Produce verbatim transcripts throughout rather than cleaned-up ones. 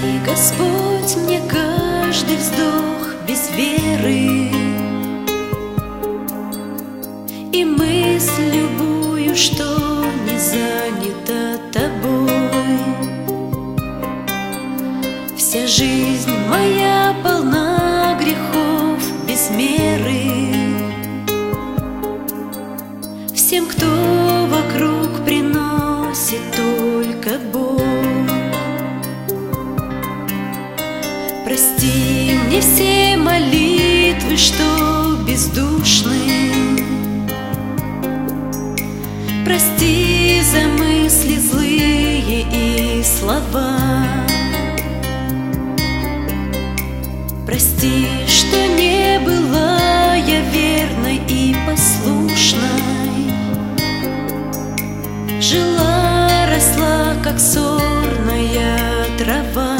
Господь, мне каждый вздох без веры и мысль любую, что не занята тобой. Вся жизнь моя полна грехов без меры. Всем, кто вокруг, приносит только боль. Прости мне все молитвы, что бездушны. Прости за мысли злые и слова. Прости, что не была я верной и послушной. Жила, росла, как сорная трава.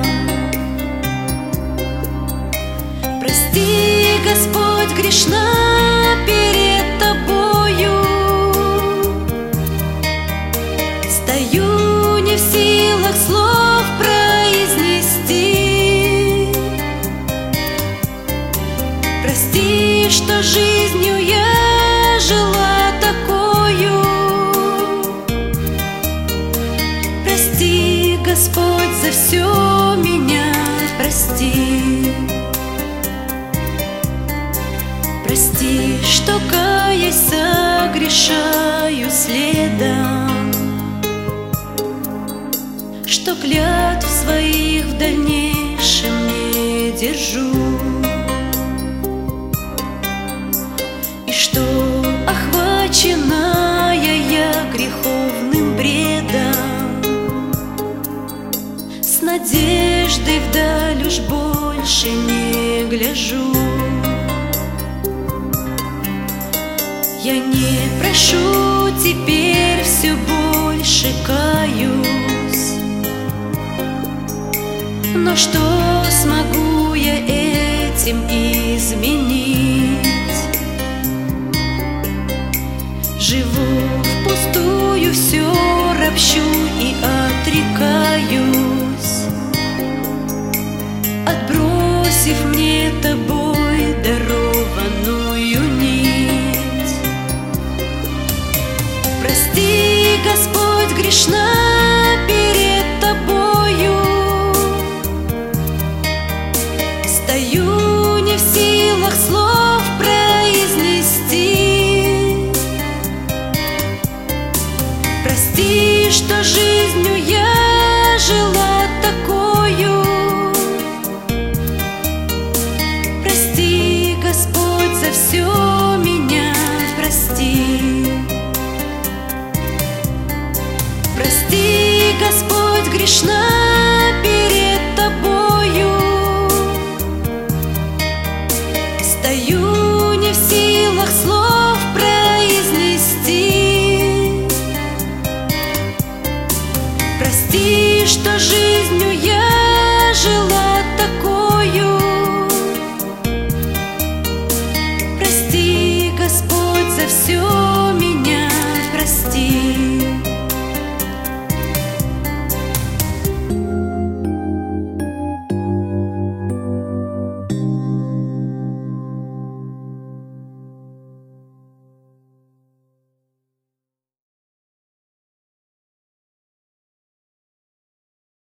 Прости, Господь, грешна перед Тобою. Стою не в силах слов произнести. Прости, что жизнью я жила такою. Прости, Господь, за все меня прости. Прости, что, каясь, согрешаю следом, что клятв своих в дальнейшем не держу, и что, охваченная я греховным бредом, с надеждой вдаль уж больше не гляжу. Я не прошу, теперь все больше каюсь. Но что смогу я этим изменить? Живу впустую, все ропщу и отрекаюсь, отбросив мне тобой дарованную нить. Прости, Господь, грешна перед Тобою. Стою не в силах слов произнести. Прости, что жизнью я жила такою. Прости, Господь, за все меня прости. Прости, Господь, грешна перед Тобою. Стою не в силах слов произнести. Прости, что жизнью я жила такою.